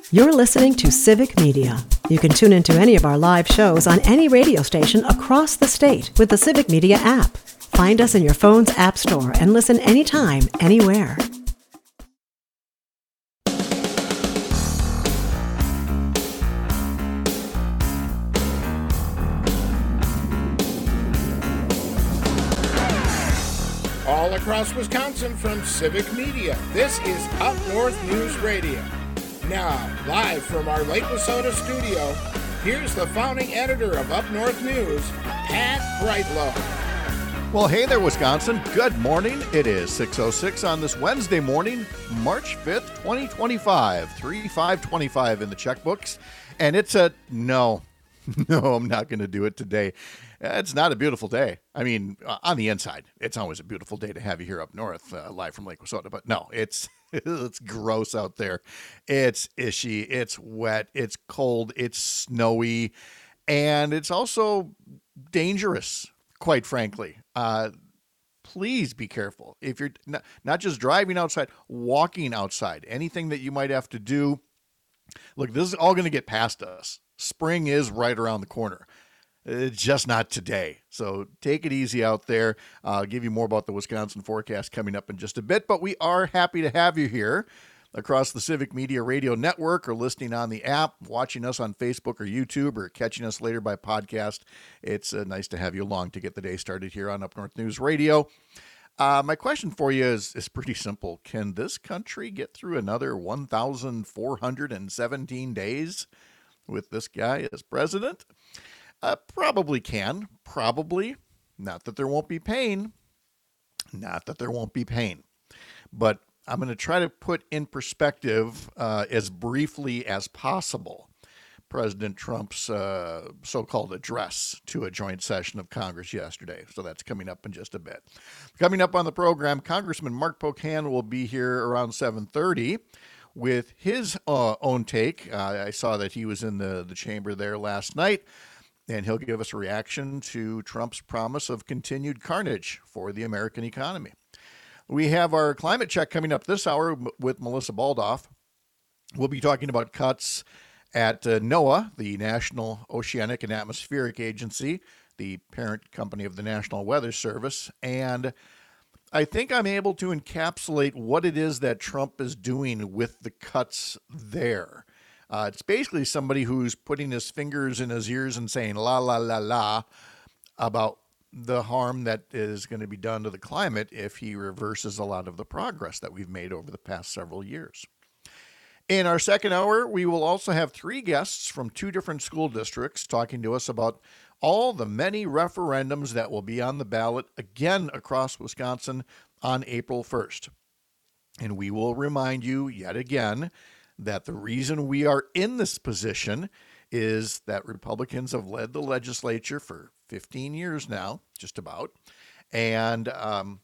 You're listening to Civic Media. You can tune into any of our live shows on any radio station across the state with the Civic Media app. Find us in your phone's app store and listen anytime, anywhere. All across Wisconsin from Civic Media, this is Up North News Radio. Now, live from our Lake Wissota studio, here's the founding editor of Up North News, Pat Brightlow. Well, hey there, Wisconsin. Good morning. It is 6:06 on this Wednesday morning, March 5th, 2025. 3/5/25 in the checkbooks. And it's no, I'm not going to do it today. It's not a beautiful day. I mean, on the inside, it's always a beautiful day to have you here up north, live from Lake Wissota. But no, it's gross out there. It's ishy. It's wet. It's cold. It's snowy. And it's also dangerous, quite frankly. Please be careful. If you're not just driving outside, walking outside, anything that you might have to do. Look, this is all going to get past us. Spring is right around the corner. Just not today. So take it easy out there. I'll give you more about the Wisconsin forecast coming up in just a bit, but we are happy to have you here across the Civic Media Radio Network or listening on the app, watching us on Facebook or YouTube or catching us later by podcast. It's nice to have you along to get the day started here on Up North News Radio. My question for you is pretty simple. Can this country get through another 1,417 days with this guy as president? Probably can. Probably. Not that there won't be pain. Not that there won't be pain. But I'm going to try to put in perspective as briefly as possible President Trump's so-called address to a joint session of Congress yesterday. So that's coming up in just a bit. Coming up on the program, Congressman Mark Pocan will be here around 7:30 with his own take. I saw that he was in the chamber there last night. And he'll give us a reaction to Trump's promise of continued carnage for the American economy. We have our climate check coming up this hour with Melissa Baldoff. We'll be talking about cuts at NOAA, the National Oceanic and Atmospheric Agency, the parent company of the National Weather Service. And I think I'm able to encapsulate what it is that Trump is doing with the cuts there. It's basically somebody who's putting his fingers in his ears and saying la, la, la, la about the harm that is going to be done to the climate if he reverses a lot of the progress that we've made over the past several years. In our second hour, we will also have three guests from two different school districts talking to us about all the many referendums that will be on the ballot again across Wisconsin on April 1st. And we will remind you yet again that the reason we are in this position is that Republicans have led the legislature for 15 years now, just about. And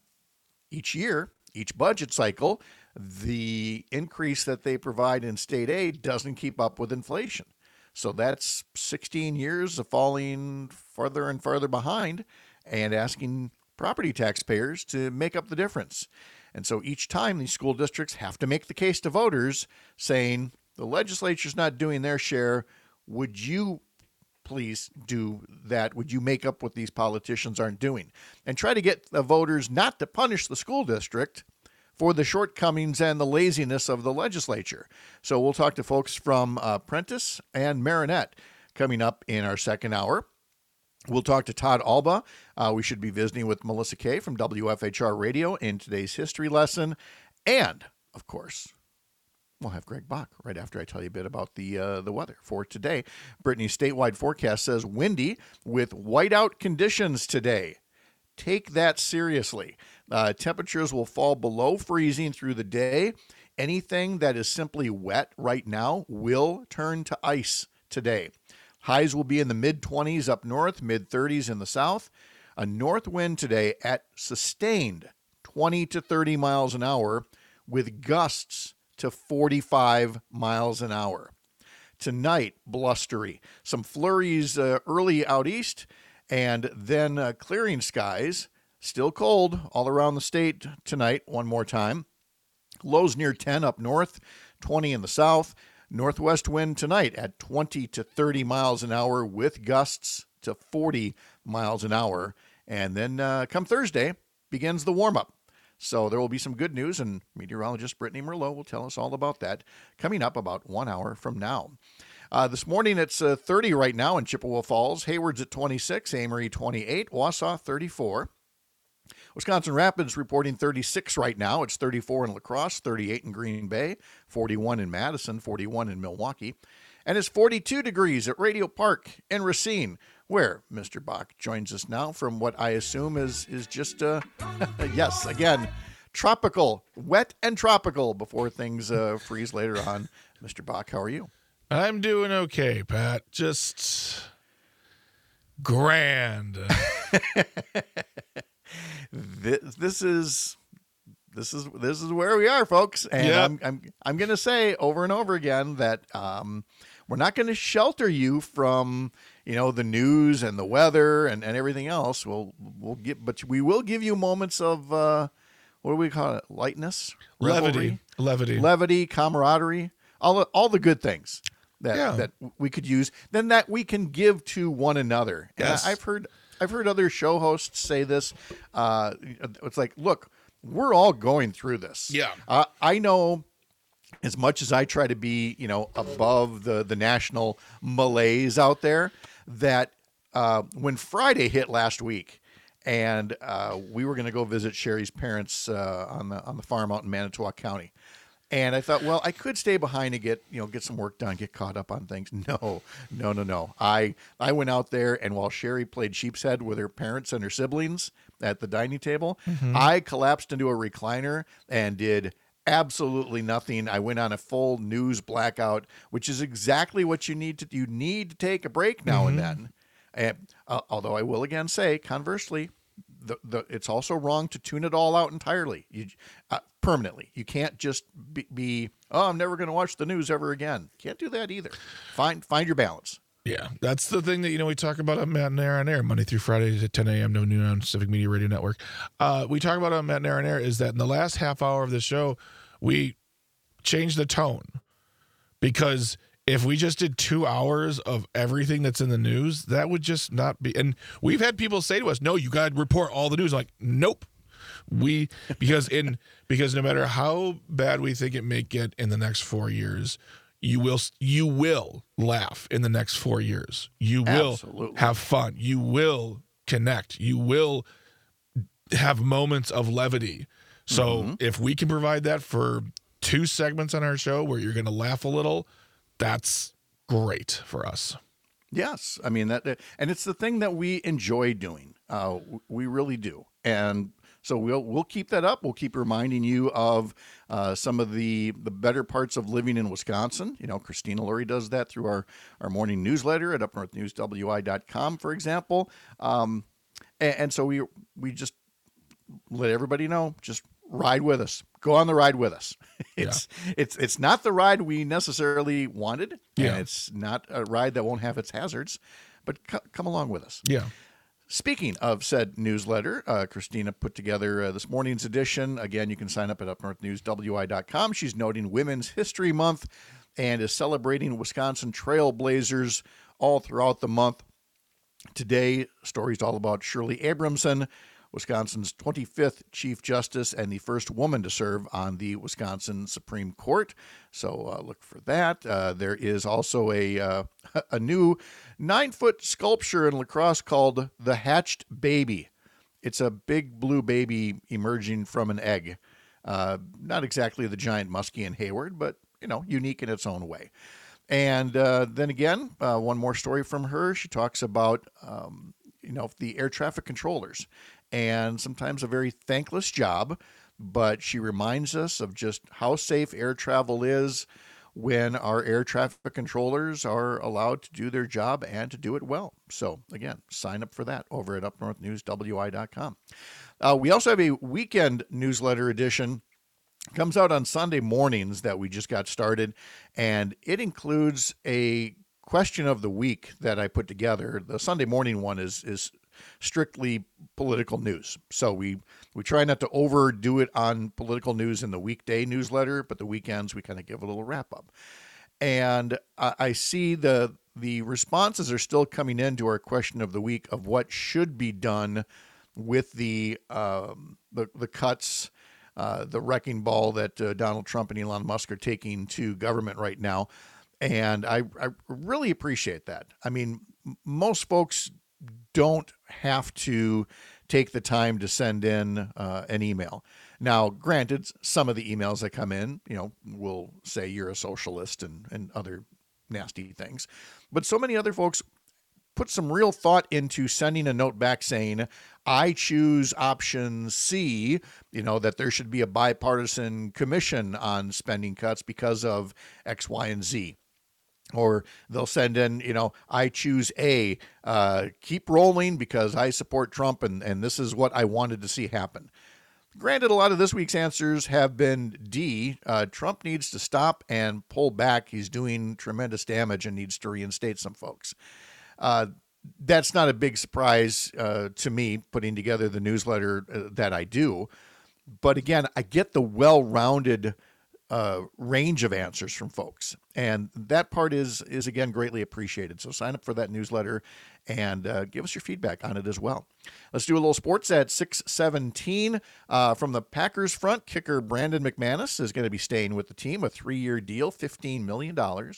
each year, each budget cycle, the increase that they provide in state aid doesn't keep up with inflation. So that's 16 years of falling farther and farther behind and asking property taxpayers to make up the difference. And so each time these school districts have to make the case to voters saying the legislature's not doing their share. Would you please do that? Would you make up what these politicians aren't doing? And try to get the voters not to punish the school district for the shortcomings and the laziness of the legislature. So we'll talk to folks from Prentice and Marinette coming up in our second hour. We'll talk to Todd Alba. We should be visiting with Melissa Kay from WFHR Radio in today's history lesson. And, of course, we'll have Greg Bach right after I tell you a bit about the weather for today. Brittany's statewide forecast says windy with whiteout conditions today. Take that seriously. Temperatures will fall below freezing through the day. Anything that is simply wet right now will turn to ice today. Highs will be in the mid-20s up north, mid-30s in the south. A north wind today at sustained 20 to 30 miles an hour with gusts to 45 miles an hour. Tonight, blustery. Some flurries early out east and then clearing skies. Still cold all around the state tonight one more time. Lows near 10 up north, 20 in the south. Northwest wind tonight at 20 to 30 miles an hour with gusts to 40 miles an hour. And then come Thursday begins the warm-up. So there will be some good news, and meteorologist Brittany Merlot will tell us all about that coming up about 1 hour from now. This morning it's 30 right now in Chippewa Falls. Hayward's at 26, Amory 28, Wausau 34. Wisconsin Rapids reporting 36 right now. It's 34 in La Crosse, 38 in Green Bay, 41 in Madison, 41 in Milwaukee. And it's 42 degrees at Radio Park in Racine, where Mr. Bach joins us now from what I assume is just, yes, again, tropical, wet and tropical before things freeze later on. Mr. Bach, how are you? I'm doing okay, Pat. Just grand. This is where we are, folks. And yep. I'm going to say over and over again that we're not going to shelter you from, the news and the weather and everything else. But we will give you moments of what do we call it? Lightness, levity, camaraderie, all the good things that we could use, then that we can give to one another. Yes. And I've heard other show hosts say this. It's like, look, we're all going through this. Yeah. I know as much as I try to be, above the national malaise out there, that when Friday hit last week and we were going to go visit Sherry's parents on the farm out in Manitowoc County. And I thought, well, I could stay behind and get some work done, get caught up on things. No. I went out there, and while Sherry played sheep's head with her parents and her siblings at the dining table, I collapsed into a recliner and did absolutely nothing. I went on a full news blackout, which is exactly what you need to do. You need to take a break now and then. And although I will again say, conversely, it's also wrong to tune it all out entirely. Permanently. You can't just be I'm never going to watch the news ever again. Can't do that either. Find your balance. Yeah, that's the thing that, we talk about on Matt and Air on Air, Monday through Friday at 10 a.m., no noon on Civic Media Radio Network. We talk about on Matt and Air on Air is that in the last half hour of the show, we changed the tone. Because if we just did 2 hours of everything that's in the news, that would just not be. And we've had people say to us, no, you got to report all the news. I'm like, nope. Because no matter how bad we think it may get in the next 4 years, you will laugh in the next 4 years. You will Absolutely. Have fun. You will connect. You will have moments of levity. So if we can provide that for 2 segments on our show where you're going to laugh a little, that's great for us. Yes, I mean that, and it's the thing that we enjoy doing. We really do, and so we'll keep that up. We'll keep reminding you of some of the better parts of living in Wisconsin. Christina Lurie does that through our morning newsletter at upnorthnewswi.com, for example. And so we just let everybody know, just ride with us. Go on the ride with us. It's not the ride we necessarily wanted, and it's not a ride that won't have its hazards, but come along with us. Yeah. Speaking of said newsletter, Christina put together this morning's edition. Again, you can sign up at upnorthnewswi.com. She's noting Women's History Month and is celebrating Wisconsin trailblazers all throughout the month. Today, story's all about Shirley Abramson, Wisconsin's 25th Chief Justice and the first woman to serve on the Wisconsin Supreme Court. So look for that. There is also a new 9-foot sculpture in La Crosse called The Hatched Baby. It's a big blue baby emerging from an egg. Not exactly the giant muskie in Hayward, but, unique in its own way. And then again, one more story from her. She talks about, the air traffic controllers. And sometimes a very thankless job, but she reminds us of just how safe air travel is when our air traffic controllers are allowed to do their job and to do it well. So, again, sign up for that over at upnorthnewswi.com. We also have a weekend newsletter edition. It comes out on Sunday mornings that we just got started, and it includes a question of the week that I put together. The Sunday morning one is strictly political news. So we try not to overdo it on political news in the weekday newsletter, but the weekends we kind of give a little wrap up. And I see the responses are still coming in to our question of the week of what should be done with the cuts, the wrecking ball that Donald Trump and Elon Musk are taking to government right now. And I really appreciate that. I mean, most folks don't have to take the time to send in an email. Now, granted, some of the emails that come in, will say you're a socialist and other nasty things. But so many other folks put some real thought into sending a note back saying, I choose option C, that there should be a bipartisan commission on spending cuts because of X, Y, and Z. Or they'll send in, I choose A, keep rolling because I support Trump and this is what I wanted to see happen. Granted, a lot of this week's answers have been D, Trump needs to stop and pull back. He's doing tremendous damage and needs to reinstate some folks. That's not a big surprise to me putting together the newsletter that I do. But again, I get the well-rounded range of answers from folks. And that part is again, greatly appreciated. So sign up for that newsletter and give us your feedback on it as well. Let's do a little sports at 6:17. From the Packers front, kicker Brandon McManus is going to be staying with the team, a 3-year deal, $15 million.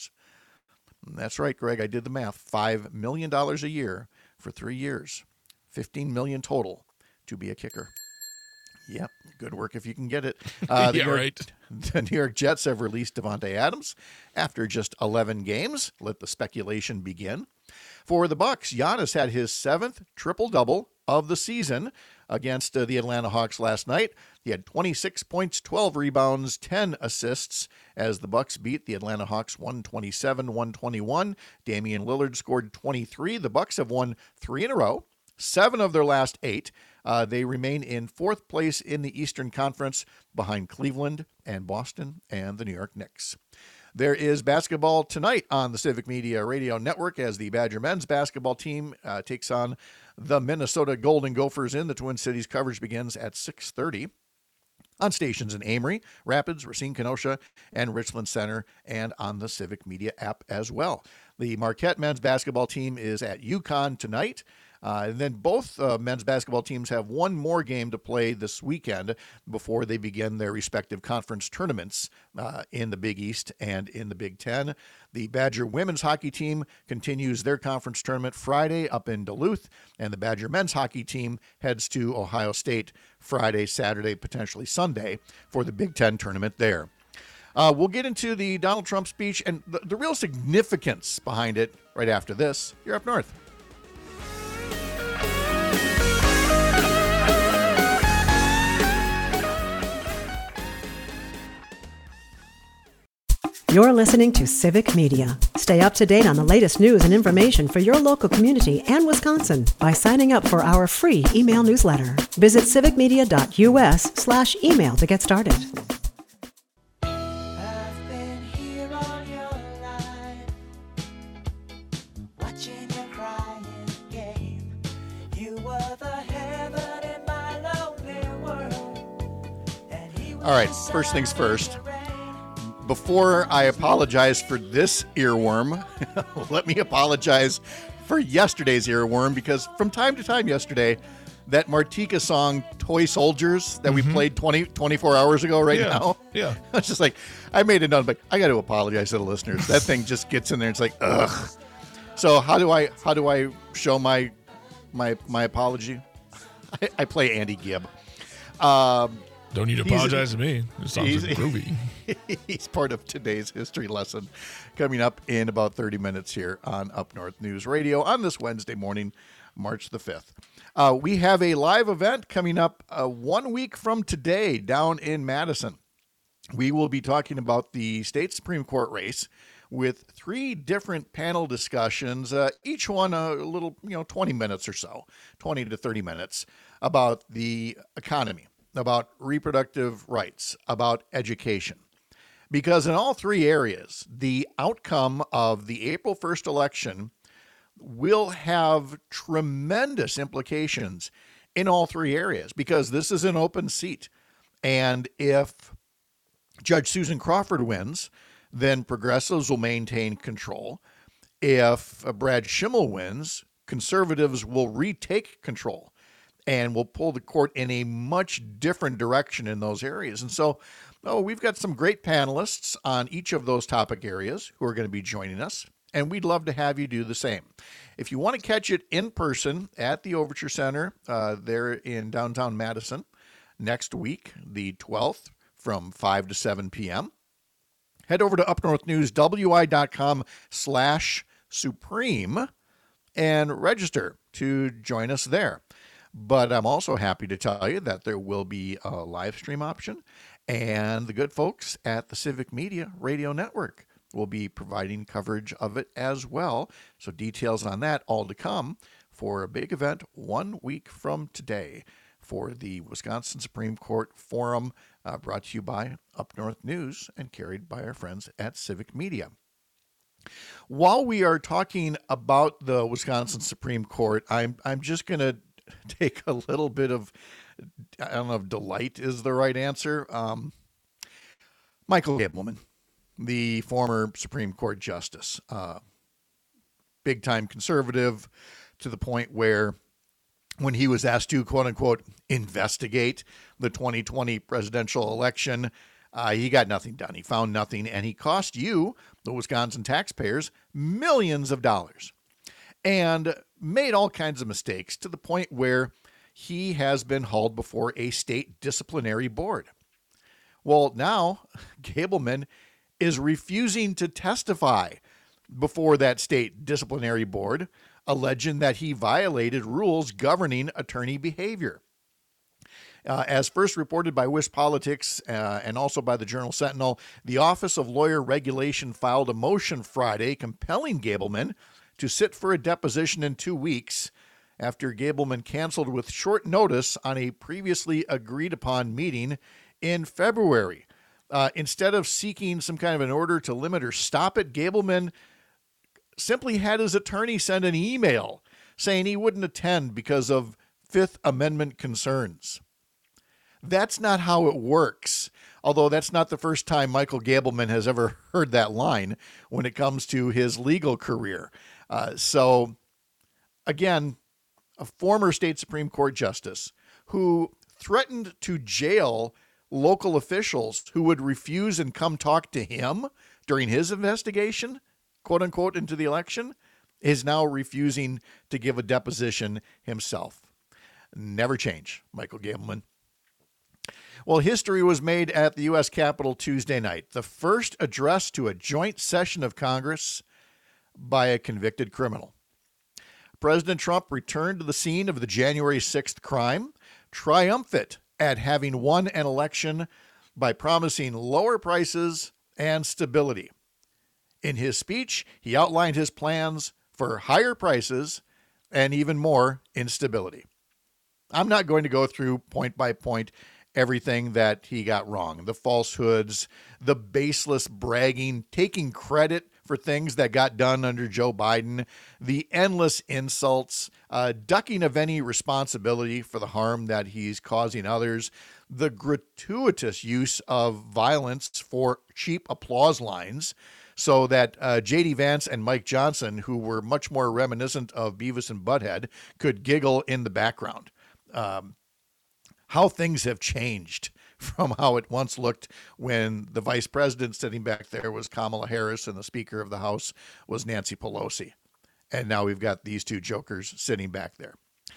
That's right, Greg. I did the math. $5 million a year for 3 years. $15 million total to be a kicker. Yep, good work if you can get it. Right. The New York Jets have released Davante Adams after just 11 games. Let the speculation begin. For the Bucs, Giannis had his 7th triple-double of the season against the Atlanta Hawks last night. He had 26 points, 12 rebounds, 10 assists as the Bucs beat the Atlanta Hawks 127-121. Damian Lillard scored 23. The Bucs have won 3 in a row, 7 of their last 8. They remain in 4th place in the Eastern Conference behind Cleveland and Boston and the New York Knicks. There is basketball tonight on the Civic Media Radio Network as the Badger men's basketball team takes on the Minnesota Golden Gophers in the Twin Cities. Coverage begins at 6:30 on stations in Amory, Rapids, Racine, Kenosha, and Richland Center, and on the Civic Media app as well. The Marquette men's basketball team is at UConn tonight. And then both men's basketball teams have one more game to play this weekend before they begin their respective conference tournaments in the Big East and in the Big Ten. The Badger women's hockey team continues their conference tournament Friday up in Duluth, and the Badger men's hockey team heads to Ohio State Friday, Saturday, potentially Sunday for the Big Ten tournament there. We'll get into the Donald Trump speech and the real significance behind it right after this. You're Up North. You're listening to Civic Media. Stay up to date on the latest news and information for your local community and Wisconsin by signing up for our free email newsletter. Visit civicmedia.us/email to get started. I've been here all your life, watching your crying game. You were the heaven in my lonely world. All right, first things first. Before I apologize for this earworm, let me apologize for yesterday's earworm, because from time to time yesterday, that Martika song, Toy Soldiers, that we played 24 hours ago now. Yeah. It's just like, I made it known, but I got to apologize to the listeners. That thing just gets in there. It's like, ugh. So how do I show my apology? I play Andy Gibb. Don't need to apologize to me. It sounds groovy. He's part of today's history lesson coming up in about 30 minutes here on Up North News Radio on this Wednesday morning, March the 5th. We have a live event coming up 1 week from today down in Madison. We will be talking about the state Supreme Court race with 3 different panel discussions, each one a little, 20 minutes or so, 20 to 30 minutes, about the economy, about reproductive rights, about education. Because in all 3 areas, the outcome of the April 1st election will have tremendous implications in all 3 areas, because this is an open seat. And if Judge Susan Crawford wins, then progressives will maintain control. If Brad Schimmel wins, conservatives will retake control and will pull the court in a much different direction in those areas. And so, we've got some great panelists on each of those topic areas who are going to be joining us, and we'd love to have you do the same. If you want to catch it in person at the Overture Center there in downtown Madison next week, the 12th, from 5 to 7 p.m., head over to upnorthnews.wi.com/supreme and register to join us there. But I'm also happy to tell you that there will be a live stream option, and the good folks at the Civic Media Radio Network will be providing coverage of it as well. So details on that all to come for a big event 1 week from today for the Wisconsin Supreme Court Forum, brought to you by Up North News and carried by our friends at Civic Media. While we are talking about the Wisconsin Supreme Court, I'm just going to take a little bit of, I don't know if delight is the right answer. Michael Gableman, the former Supreme Court Justice, big time conservative to the point where when he was asked to, quote unquote, investigate the 2020 presidential election, he got nothing done. He found nothing, and he cost you, the Wisconsin taxpayers, millions of dollars and made all kinds of mistakes to the point where he has been hauled before a state disciplinary board. Well, now Gableman is refusing to testify before that state disciplinary board, alleging that he violated rules governing attorney behavior. As first reported by WisPolitics and also by the Journal Sentinel, the Office of Lawyer Regulation filed a motion Friday compelling Gableman to sit for a deposition in 2 weeks after Gableman canceled with short notice on a previously agreed upon meeting in February. Instead of seeking some kind of an order to limit or stop it, Gableman simply had his attorney send an email saying he wouldn't attend because of Fifth Amendment concerns. That's not how it works, although that's not the first time Michael Gableman has ever heard that line when it comes to his legal career. So, again, a former state Supreme Court justice who threatened to jail local officials who would refuse and come talk to him during his investigation, quote unquote, into the election, is now refusing to give a deposition himself. Never change, Michael Gableman. Well, history was made at the U.S. Capitol Tuesday night. The first address to a joint session of Congress by a convicted criminal. President Trump returned to the scene of the January 6th crime, triumphant at having won an election by promising lower prices and stability. In his speech, he outlined his plans for higher prices and even more instability. I'm not going to go through point by point everything that he got wrong. The falsehoods, the baseless bragging, taking credit for things that got done under Joe Biden, the endless insults, ducking of any responsibility for the harm that he's causing others, the gratuitous use of violence for cheap applause lines, so that J.D. Vance and Mike Johnson, who were much more reminiscent of Beavis and Butthead, could giggle in the background. How things have changed from how it once looked when the vice president sitting back there was Kamala Harris and the Speaker of the House was Nancy Pelosi. And now we've got these two jokers sitting back there.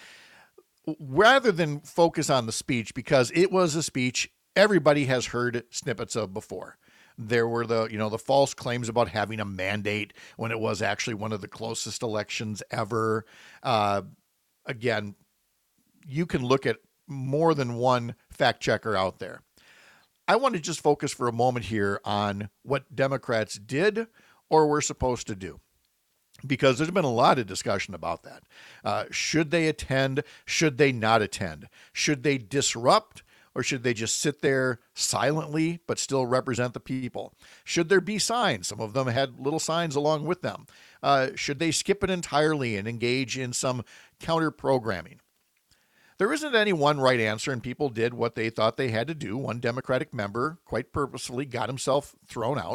Rather than focus on the speech, because it was a speech everybody has heard snippets of before. There were the false claims about having a mandate when it was actually one of the closest elections ever. Again, you can look at more than one fact checker out there. I want to just focus for a moment here on what Democrats did or were supposed to do, because there's been a lot of discussion about that. Should they attend? Should they not attend? Should they disrupt? Or should they just sit there silently but still represent the people? Should there be signs? Some of them had little signs along with them. Should they skip it entirely and engage in some counter-programming? There isn't any one right answer, and people did what they thought they had to do. One Democratic member quite purposefully got himself thrown out.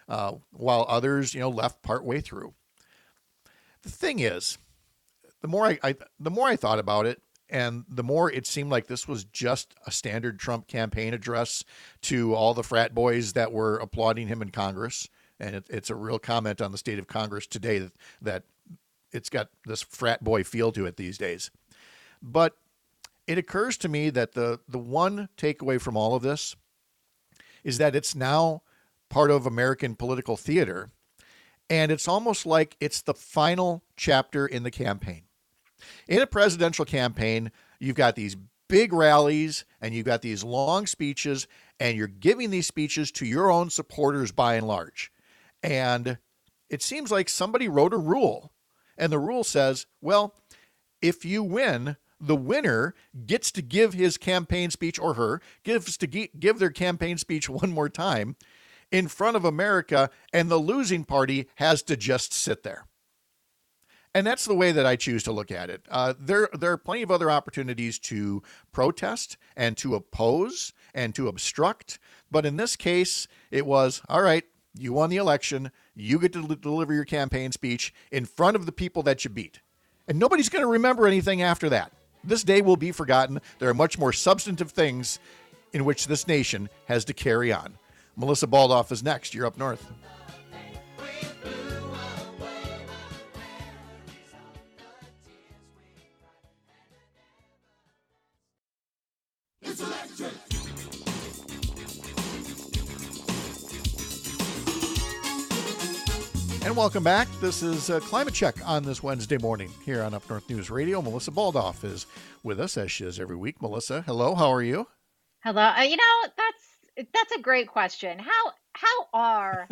while others, left partway through. The thing is, the more I thought about it, and the more it seemed like this was just a standard Trump campaign address to all the frat boys that were applauding him in Congress. And it's a real comment on the state of Congress today that it's got this frat boy feel to it these days. But it occurs to me that the one takeaway from all of this is that it's now part of American political theater. And it's almost like it's the final chapter in the campaign. In a presidential campaign, you've got these big rallies and you've got these long speeches, and you're giving these speeches to your own supporters by and large. And it seems like somebody wrote a rule, and the rule says, well, if you win, the winner gets to give his campaign speech, or her gives to give their campaign speech one more time in front of America, and the losing party has to just sit there. And that's the way that I choose to look at it. There are plenty of other opportunities to protest and to oppose and to obstruct. But in this case, it was, all right, you won the election. You get to deliver your campaign speech in front of the people that you beat. And nobody's going to remember anything after that. This day will be forgotten. There are much more substantive things in which this nation has to carry on. Melissa Baldoff is next. You're up north. And welcome back. This is Climate Check on this Wednesday morning here on Up North News Radio. Melissa Baldoff is with us, as she is every week. Melissa, hello. How are you? Hello. That's a great question. How are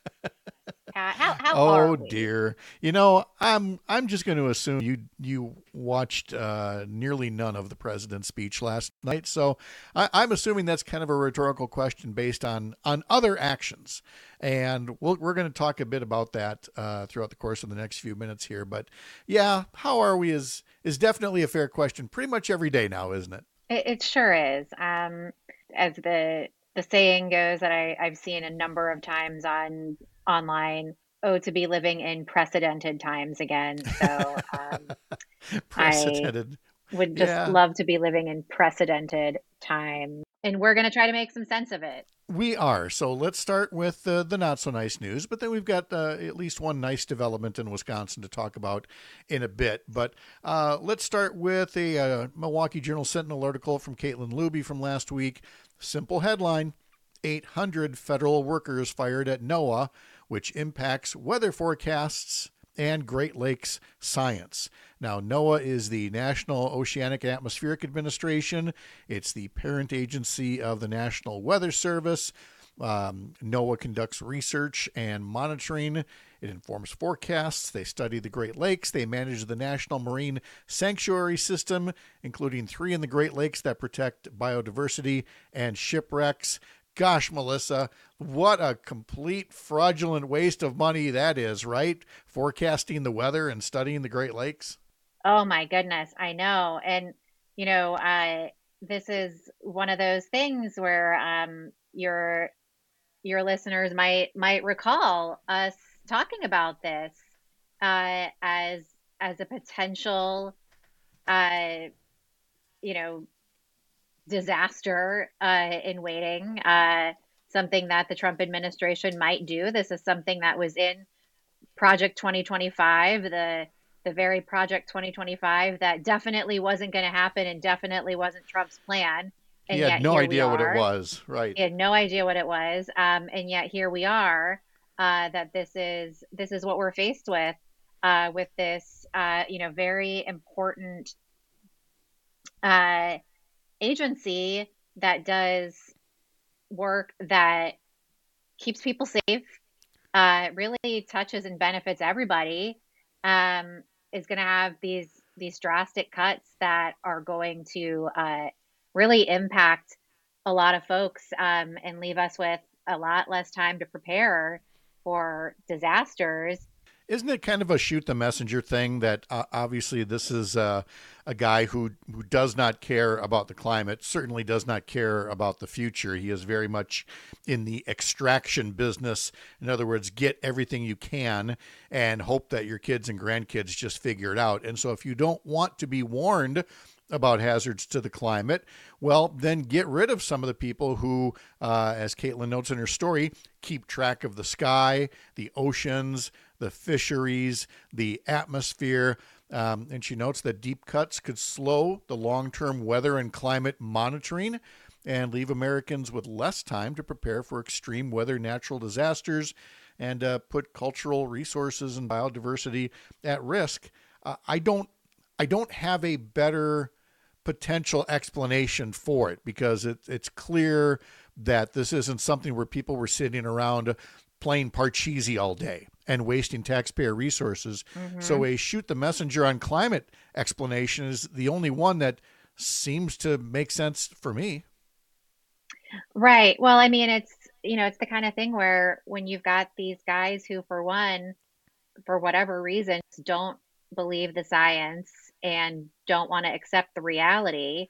how are Oh we? dear. I'm just going to assume you watched nearly none of the president's speech last night. So I'm assuming that's kind of a rhetorical question based on other actions. And we're going to talk a bit about that throughout the course of the next few minutes here. But yeah, how are we is definitely a fair question pretty much every day now, isn't it? It sure is. As the saying goes that I've seen a number of times online, oh, to be living in precedented times again. So I Precedented. would just Yeah. love to be living in precedented time. And we're going to try to make some sense of it. We are. So let's start with the not so nice news, but then we've got at least one nice development in Wisconsin to talk about in a bit. But let's start with a Milwaukee Journal Sentinel article from Caitlin Luby from last week. Simple headline: 800 federal workers fired at NOAA, which impacts weather forecasts and Great Lakes science. Now, NOAA is the National Oceanic and Atmospheric Administration. It's the parent agency of the National Weather Service. NOAA conducts research and monitoring. It informs forecasts. They study the Great Lakes. They manage the National Marine Sanctuary System, including 3 in the Great Lakes that protect biodiversity and shipwrecks. Gosh, Melissa, what a complete fraudulent waste of money that is, right? Forecasting the weather and studying the Great Lakes. Oh my goodness, I know. And this is one of those things where your listeners might recall us talking about this as a potential disaster in waiting, something that the Trump administration might do. This is something that was in Project 2025, the very Project 2025 that definitely wasn't going to happen and definitely wasn't Trump's plan. And He had yet no here we idea what it are. was, right? He had no idea what it was, and yet here we are. That this is what we're faced with this very important agency that does work that keeps people safe, really touches and benefits everybody, is going to have these drastic cuts that are going to really impact a lot of folks, and leave us with a lot less time to prepare for disasters. Isn't it kind of a shoot the messenger thing that obviously this is a guy who does not care about the climate, certainly does not care about the future. He is very much in the extraction business. In other words, get everything you can and hope that your kids and grandkids just figure it out. And so if you don't want to be warned about hazards to the climate, well, then get rid of some of the people who, as Caitlin notes in her story, keep track of the sky, the oceans, the fisheries, the atmosphere. And she notes that deep cuts could slow the long-term weather and climate monitoring and leave Americans with less time to prepare for extreme weather, natural disasters, and put cultural resources and biodiversity at risk. I don't have a better potential explanation for it, because it's clear that this isn't something where people were sitting around playing Parcheesi all day and wasting taxpayer resources. So a shoot the messenger on climate explanation is the only one that seems to make sense for me. Right. Well, I mean, it's the kind of thing where when you've got these guys who, for one, for whatever reason, don't believe the science and don't want to accept the reality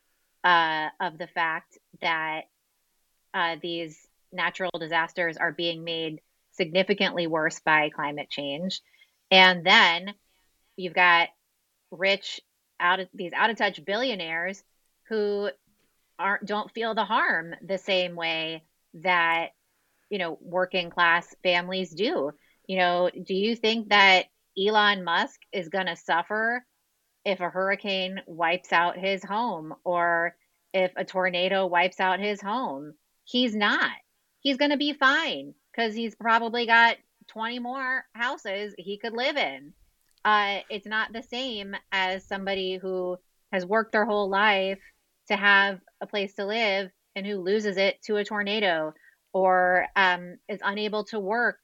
of the fact that these natural disasters are being made significantly worse by climate change. And then you've got rich, these out of touch billionaires who don't feel the harm the same way that working class families do. Do you think that Elon Musk is going to suffer if a hurricane wipes out his home or if a tornado wipes out his home? He's not. He's going to be fine because he's probably got 20 more houses he could live in. It's not the same as somebody who has worked their whole life to have a place to live and who loses it to a tornado or is unable to work,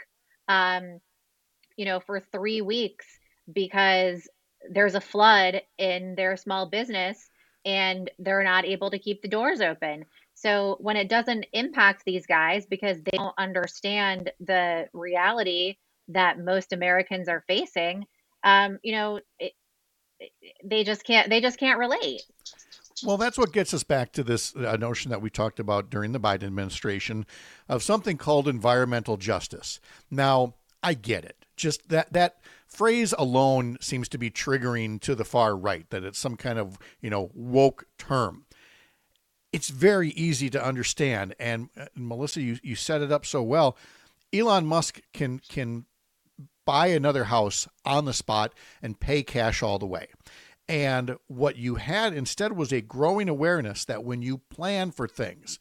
for 3 weeks because there's a flood in their small business and they're not able to keep the doors open. So when it doesn't impact these guys because they don't understand the reality that most Americans are facing, they just can't relate. Well, that's what gets us back to this notion that we talked about during the Biden administration of something called environmental justice. Now, I get it. Just that phrase alone seems to be triggering to the far right, that it's some kind of, woke term. It's very easy to understand. And Melissa, you set it up so well. Elon Musk can buy another house on the spot and pay cash all the way. And what you had instead was a growing awareness that when you plan for things,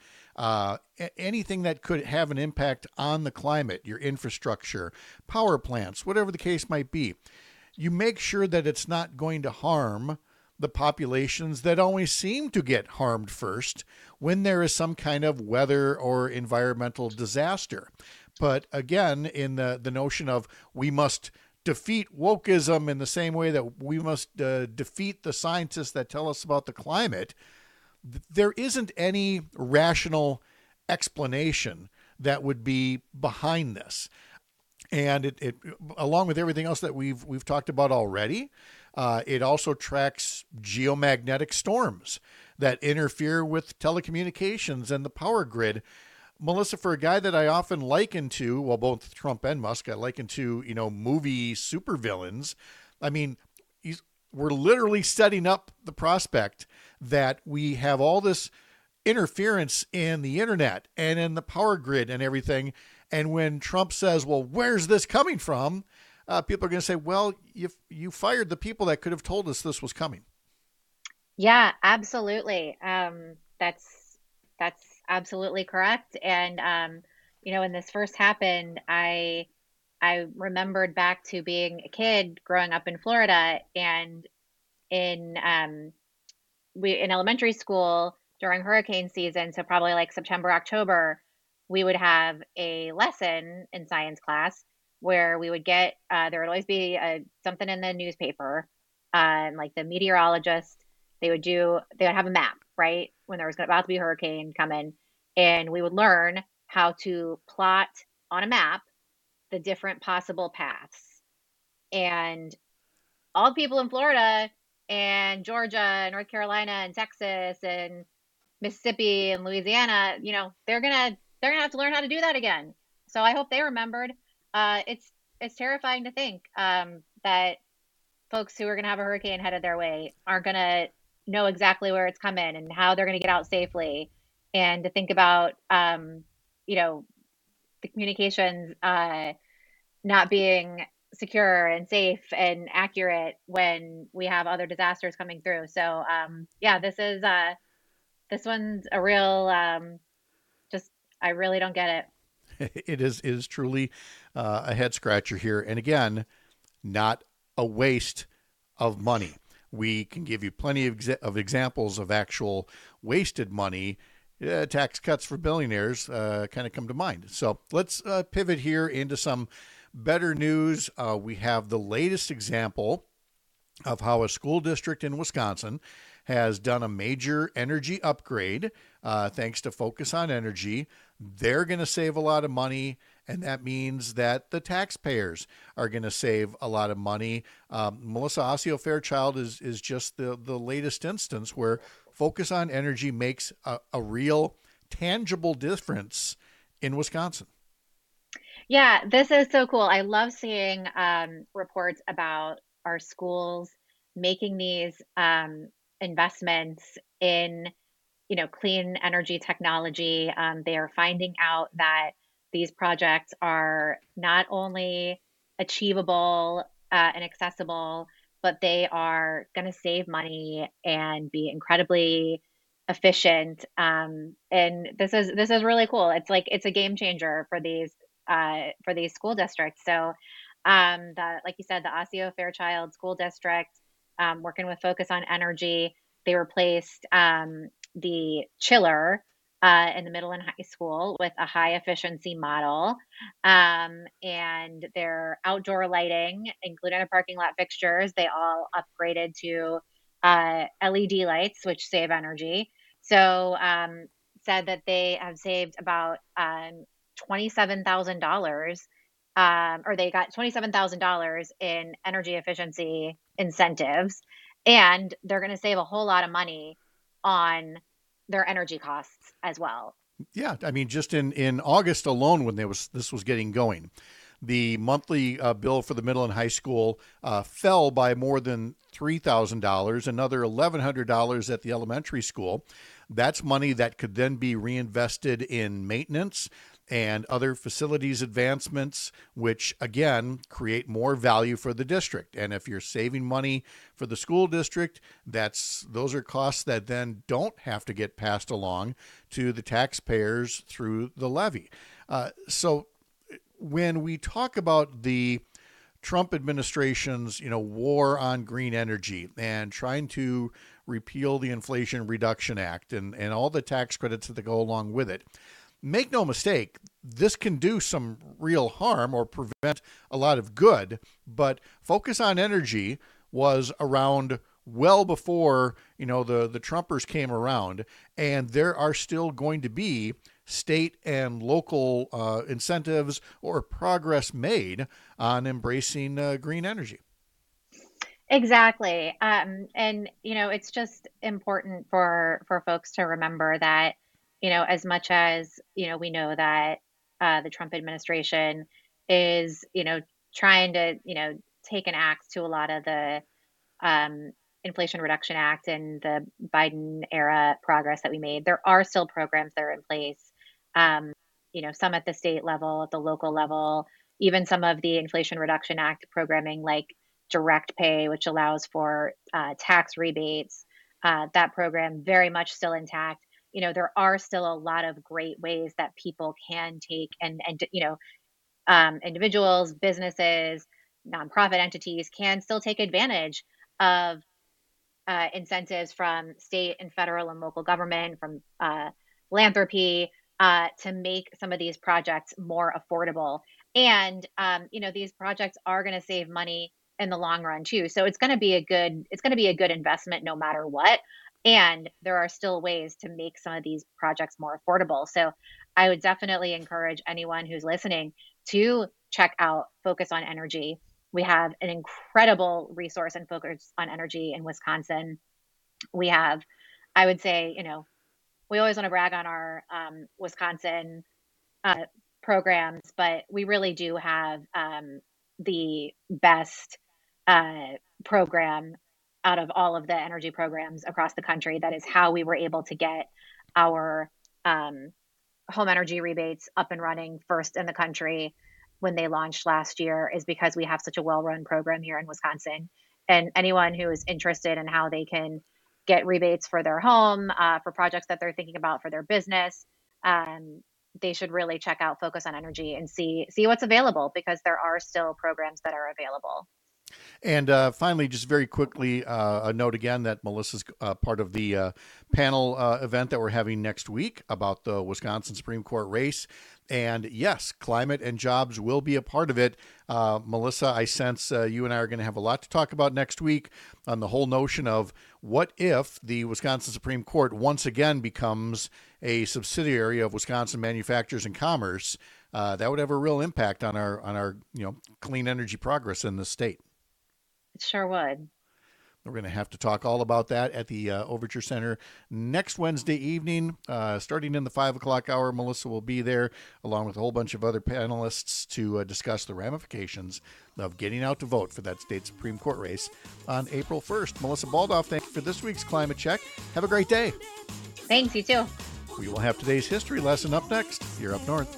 anything that could have an impact on the climate, your infrastructure, power plants, whatever the case might be, you make sure that it's not going to harm the populations that always seem to get harmed first when there is some kind of weather or environmental disaster. But again, in the notion of we must defeat wokeism in the same way that we must defeat the scientists that tell us about the climate, there isn't any rational explanation that would be behind this. And it along with everything else that we've talked about already, it also tracks geomagnetic storms that interfere with telecommunications and the power grid. Melissa, for a guy that I often liken to, well, both Trump and Musk, I liken to, movie supervillains. I mean, we're literally setting up the prospect that we have all this interference in the internet and in the power grid and everything. And when Trump says, well, where's this coming from? People are going to say, well, you fired the people that could have told us this was coming. Yeah, absolutely. That's absolutely correct. And when this first happened, I remembered back to being a kid growing up in Florida, and in elementary school during hurricane season, so probably like September, October, we would have a lesson in science class where we would get there would always be something in the newspaper, like the meteorologist. They would have a map, right? When there was about to be a hurricane coming, and we would learn how to plot on a map the different possible paths. And all the people in Florida and Georgia and North Carolina and Texas and Mississippi and Louisiana, they're gonna have to learn how to do that again. So I hope they remembered. It's terrifying to think that folks who are gonna have a hurricane headed their way aren't gonna know exactly where it's coming and how they're gonna get out safely, and to think about you know the communications not being secure and safe and accurate when we have other disasters coming through. So yeah, this one's a real just I really don't get it. It is truly a head scratcher here. And again, not a waste of money. We can give you plenty of examples of actual wasted money. Tax cuts for billionaires kind of come to mind. So let's pivot here into some better news. We have the latest example of how a school district in Wisconsin has done a major energy upgrade thanks to Focus on Energy. They're going to save a lot of money, and that means that the taxpayers are going to save a lot of money. Melissa Osseo Fairchild is just the latest instance where Focus on Energy makes a real tangible difference in Wisconsin. Yeah, this is so cool. I love seeing reports about our schools making these investments in, clean energy technology. They are finding out that these projects are not only achievable and accessible, but they are going to save money and be incredibly efficient. And this is really cool. It's a game changer for these school districts. So, like you said, the Osseo Fairchild School District, working with Focus on Energy, they replaced the chiller in the middle and high school with a high efficiency model. And their outdoor lighting, including the parking lot fixtures, they all upgraded to LED lights, which save energy. So, said that they have saved about $27,000, or they got $27,000 in energy efficiency incentives, and they're going to save a whole lot of money on their energy costs as well. Yeah, I mean, just in August alone, when this was getting going, the monthly bill for the middle and high school fell by more than $3,000, another $1,100 at the elementary school. That's money that could then be reinvested in maintenance and other facilities advancements, which again create more value for the district. And if you're saving money for the school district, those are costs that then don't have to get passed along to the taxpayers through the levy. So when we talk about the Trump administration's, war on green energy and trying to repeal the Inflation Reduction Act and all the tax credits that go along with it, make no mistake, this can do some real harm or prevent a lot of good, but Focus on Energy was around well before, the Trumpers came around, and there are still going to be state and local incentives or progress made on embracing green energy. Exactly. And it's just important for folks to remember that, as much as, we know that the Trump administration is, trying to, take an axe to a lot of the Inflation Reduction Act and the Biden era progress that we made, there are still programs that are in place. Some at the state level, at the local level, even some of the Inflation Reduction Act programming like direct pay, which allows for tax rebates. That program very much still intact. There are still a lot of great ways that people can take and individuals, businesses, nonprofit entities can still take advantage of incentives from state and federal and local government, from philanthropy, to make some of these projects more affordable. And these projects are going to save money in the long run too. So it's going to be a good investment no matter what. And there are still ways to make some of these projects more affordable. So I would definitely encourage anyone who's listening to check out Focus on Energy. We have an incredible resource and focus on energy in Wisconsin. We have, I would say, we always want to brag on our Wisconsin programs, but we really do have the best program out of all of the energy programs across the country. That is how we were able to get our home energy rebates up and running first in the country when they launched last year, is because we have such a well-run program here in Wisconsin. And anyone who is interested in how they can get rebates for their home, for projects that they're thinking about for their business, they should really check out Focus on Energy and see what's available, because there are still programs that are available. And finally, just very quickly, a note again that Melissa's part of the panel event that we're having next week about the Wisconsin Supreme Court race. And yes, climate and jobs will be a part of it. Melissa, I sense you and I are going to have a lot to talk about next week on the whole notion of what if the Wisconsin Supreme Court once again becomes a subsidiary of Wisconsin Manufacturers and Commerce. That would have a real impact on our clean energy progress in the state. It sure would. We're going to have to talk all about that at the Overture Center next Wednesday evening, starting in the 5 o'clock hour. Melissa will be there along with a whole bunch of other panelists to discuss the ramifications of getting out to vote for that state Supreme Court race on April 1st. Melissa Baldoff, thank you for this week's Climate Check. Have a great day. Thanks, you too. We will have today's history lesson up next. You're up north.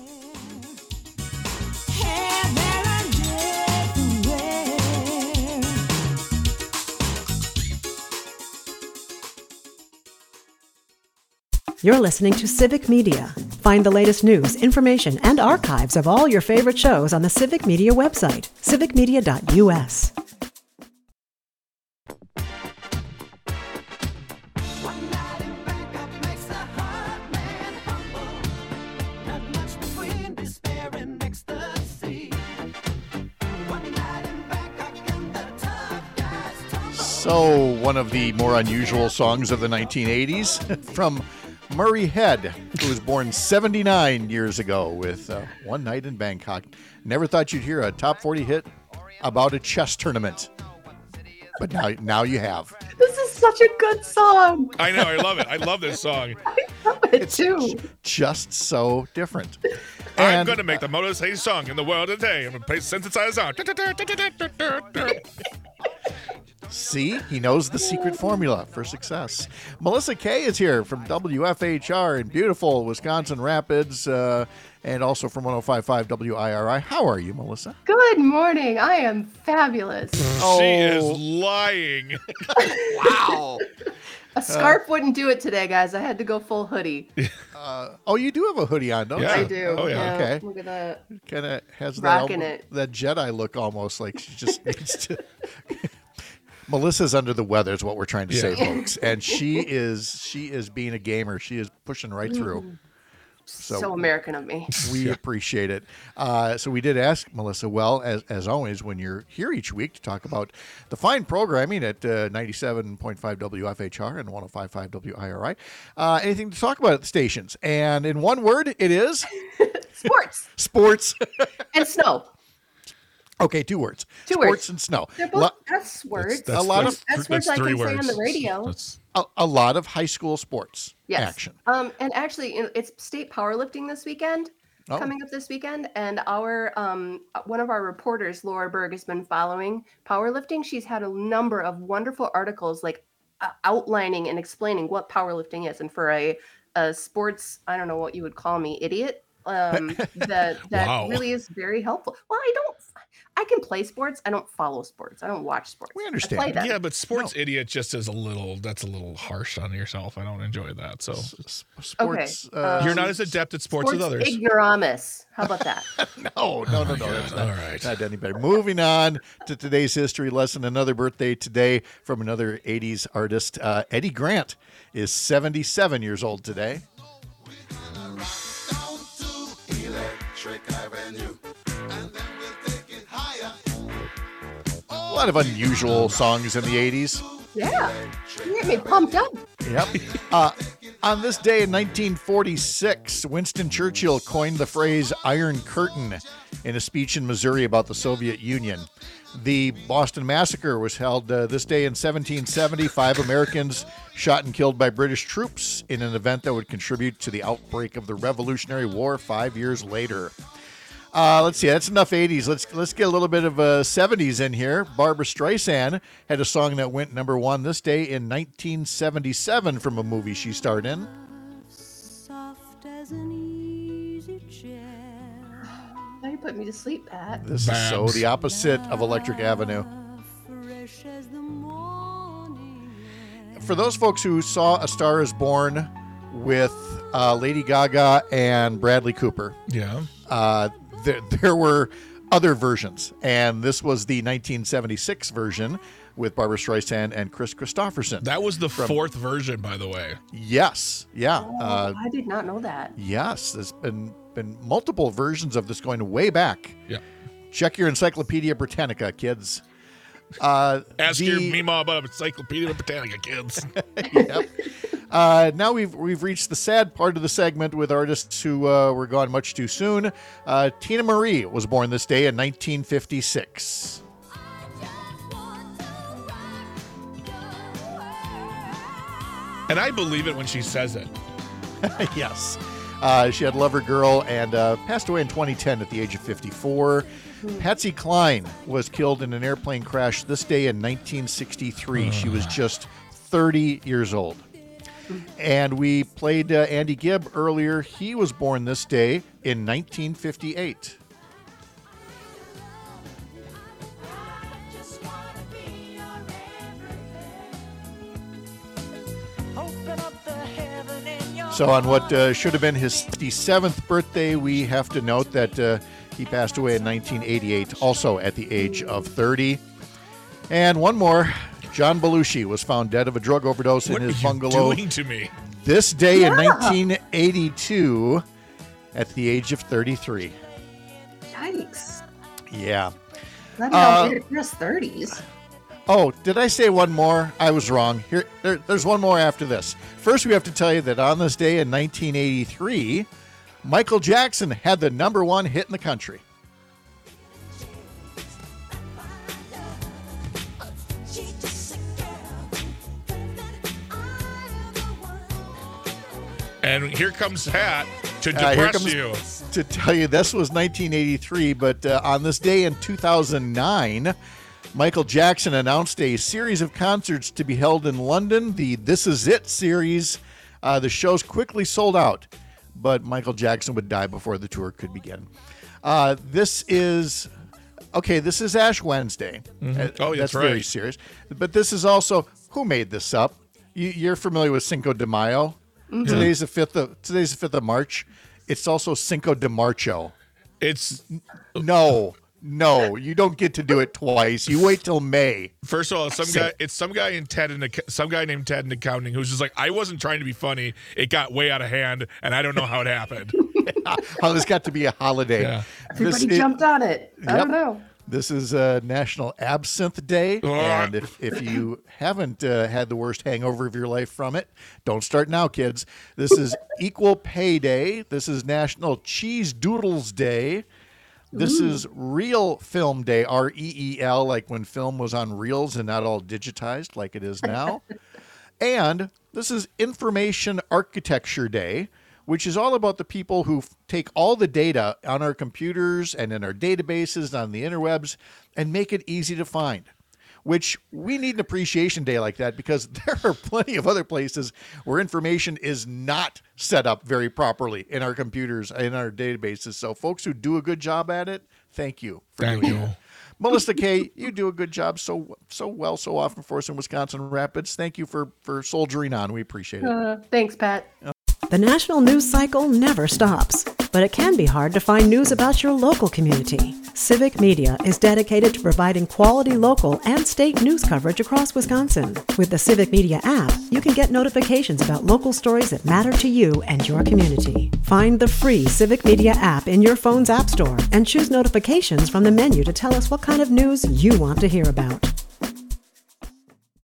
You're listening to Civic Media. Find the latest news, information, and archives of all your favorite shows on the Civic Media website, civicmedia.us. So, one of the more unusual songs of the 1980s from Murray Head, who was born 79 years ago with One Night in Bangkok. Never thought you'd hear a top 40 hit about a chess tournament. But now you have. This is such a good song. I know. I love it. I love this song. I love it too. Just so different. I'm going to make the most hated song in the world today. I'm going to play synthesizer song. See, he knows the secret formula for success. Melissa Kay is here from WFHR in beautiful Wisconsin Rapids, and also from 105.5 WIRI. How are you, Melissa? Good morning. I am fabulous. She is lying. Wow. A scarf wouldn't do it today, guys. I had to go full hoodie. You do have a hoodie on, don't you? Yeah. I do. Oh, yeah. Okay. Look at that. Kind of has Rocking that, it. that Jedi look almost, like she just needs to... Melissa's under the weather is what we're trying to say, folks. And she is being a gamer. She is pushing right through. So American of me. We appreciate it. So we did ask Melissa, well, as always, when you're here each week to talk about the fine programming at 97.5 WFHR and 105.5 WIRI, anything to talk about at the stations. And in one word, it is... Sports. Sports. And snow. Okay, 2 words. Two Sports words. and snow. They're both S words. A lot of S words I can say on the radio. a lot of high school sports action. And actually, it's state powerlifting this weekend. Oh. Coming up this weekend, and our one of our reporters, Laura Berg, has been following powerlifting. She's had a number of wonderful articles, like outlining and explaining what powerlifting is. And for a sports, I don't know what you would call me, idiot, that Wow. really is very helpful. Well, I can play sports. I don't follow sports. I don't watch sports. We understand. I play them. Yeah, but sports idiot just is that's a little harsh on yourself. I don't enjoy that. So Sports. you're not as adept at sports as others. Ignoramus. How about that? No. That's not, All right. not any better. Moving on to today's history lesson. Another birthday today from another 80s artist. Eddie Grant is 77 years old today. A lot of unusual songs in the 80s. Yeah. You get me pumped up. Yep. On this day in 1946, Winston Churchill coined the phrase Iron Curtain in a speech in Missouri about the Soviet Union. The Boston Massacre was held this day in 1770. 5 Americans shot and killed by British troops in an event that would contribute to the outbreak of the Revolutionary War 5 years later. Let's see, that's enough 80s. Let's get a little bit of 70s in here. Barbra Streisand had a song that went number 1 this day in 1977 from a movie she starred in. Soft as an easy chair. Now you put me to sleep, Pat. This is so the opposite of Electric Avenue. Fresh as the morning air. For those folks who saw A Star is Born with Lady Gaga and Bradley Cooper, Yeah. there were other versions, and this was the 1976 version with Barbra Streisand and Chris Christopherson. That was the 4th version, by the way. Yes, yeah. I did not know that. Yes, there's been multiple versions of this going way back. Yeah. Check your Encyclopedia Britannica, kids. Ask your Mima about Encyclopedia Britannica, kids. Yep. Now we've reached the sad part of the segment with artists who were gone much too soon. Tina Marie was born this day in 1956. And I believe it when she says it. Yes. She had Lover Girl and passed away in 2010 at the age of 54. Patsy Cline was killed in an airplane crash this day in 1963. She was just 30 years old. And we played Andy Gibb earlier. He was born this day in 1958. So on what should have been his 67th birthday, we have to note that he passed away in 1988, also at the age of 30. And one more, John Belushi was found dead of a drug overdose in his bungalow What are you doing to me? this day in 1982 at the age of 33. Yikes. Yeah. Glad we don't get it past 30s. Oh, did I say one more? I was wrong. There's one more after this. First, we have to tell you that on this day in 1983, Michael Jackson had the number 1 hit in the country. And here comes Pat to depress you. To tell you this was 1983, but on this day in 2009, Michael Jackson announced a series of concerts to be held in London, the This Is It series. The shows quickly sold out, but Michael Jackson would die before the tour could begin. This is Ash Wednesday. Mm-hmm. Oh, that's right. very serious. But this is also, who made this up? You're familiar with Cinco de Mayo? Mm-hmm. Today's the 5th of March. It's also Cinco de Marcho. It's No, you don't get to do it twice. You wait till May. First of all, some guy named Ted in accounting who's just like, I wasn't trying to be funny. It got way out of hand, and I don't know how it happened. How this got to be a holiday. Yeah. Everybody jumped on it. I don't know. This is National Absinthe Day, and if you haven't had the worst hangover of your life from it, don't start now, kids. This is Equal Pay Day. This is National Cheese Doodles Day. This is Reel Film Day, REEL, like when film was on reels and not all digitized like it is now. And this is Information Architecture Day, which is all about the people who take all the data on our computers and in our databases on the interwebs and make it easy to find, which we need an appreciation day like that because there are plenty of other places where information is not set up very properly in our computers, in our databases. So folks who do a good job at it, thank you for doing it. Melissa Kay, you do a good job so well, so often for us in Wisconsin Rapids. Thank you for soldiering on. We appreciate it. Thanks, Pat. The national news cycle never stops, but it can be hard to find news about your local community. Civic Media is dedicated to providing quality local and state news coverage across Wisconsin. With the Civic Media app, you can get notifications about local stories that matter to you and your community. Find the free Civic Media app in your phone's app store and choose notifications from the menu to tell us what kind of news you want to hear about.